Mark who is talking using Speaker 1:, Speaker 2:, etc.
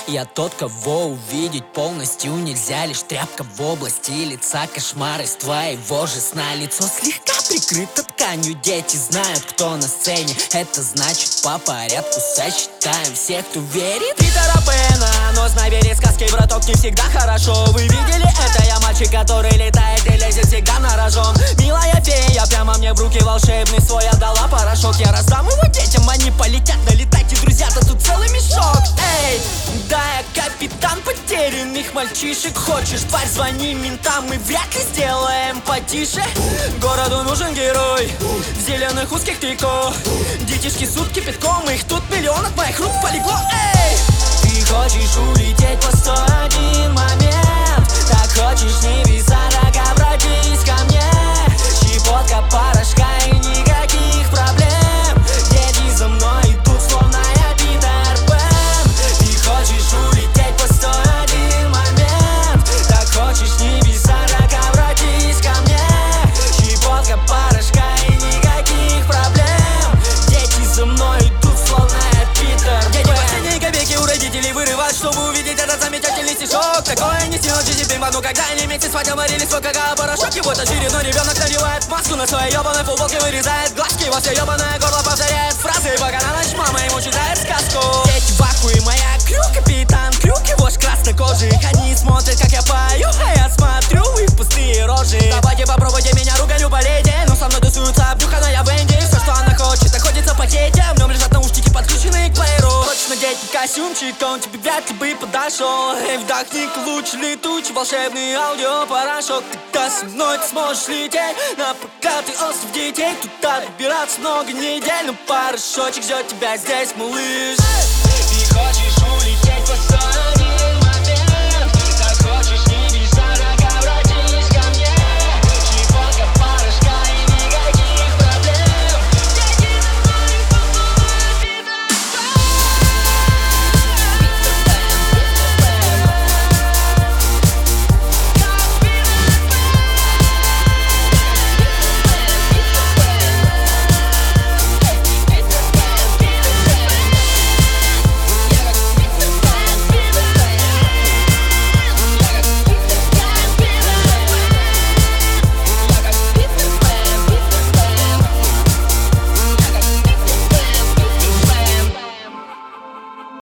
Speaker 1: Я тот, кого увидеть полностью нельзя. Лишь тряпка в области лица, кошмар из твоего же сна. Лицо слегка прикрыто тканью, дети знают, кто на сцене. Это значит, по порядку сосчитаем всех, кто верит.
Speaker 2: Питера Пэна, но знай, верить сказки, браток, не всегда хорошо. Вы видели это? Я мальчик, который летает и лезет всегда на рожон. Милая фея, прямо мне в руки волшебный свой отдала порошок. Я раздам его детям, они полетят, налетайте, друзья-то тут целый мешок. Эй, да, я капитан потерянных мальчишек. Хочешь, тварь, звони ментам, мы вряд ли сделаем потише. Городу нужен герой в зеленых узких трико. Детишки сутки кипятком, их тут миллион от моих рук полегло. Эй, ты хочешь улететь, постой один момент. Так хочешь небеса, так обратись ко мне. Щепотка порошка и никаких проблем. Дети за мной идут, словно я Питер Пэн. Ты хочешь улететь, постой один момент. Так хочешь небеса, так обратись ко мне. Щепотка порошка и никаких проблем. Дети за мной идут, словно я Питер Пэн. Дети последние копейки у родителей вырывают, чтобы увидеть этот замечательный стишок. Такое не снилось теперь в одну, когда они вместе спать говорили, сколько порошок. И вот очередной ребенок надевает маску на своей ебаной футболке, вырезает глазки, во все ебаное горло повторяет фразы, пока на ночь мама ему читает сказку. Дети в ахуе, моя крю, капитан Крюк, его ж краснокожих. Они смотрят, как я пою, а я смотрю их пустые рожи. Давайте попробуйте меня, руганю полейте, но со мной тусуется обнюханная Венди. Все, что она хочет, находится в пакете, в нем лежат наушники, подключенные к плееру. Хочешь надеть костюмчик, он тебе вряд ли бы подошел. Вдохни луч летучий, волшебный аудиопорошок. Тогда со мной ты сможешь лететь на проклятый остров детей. Туда добираться много недель, но порошочек ждет тебя здесь, малыш.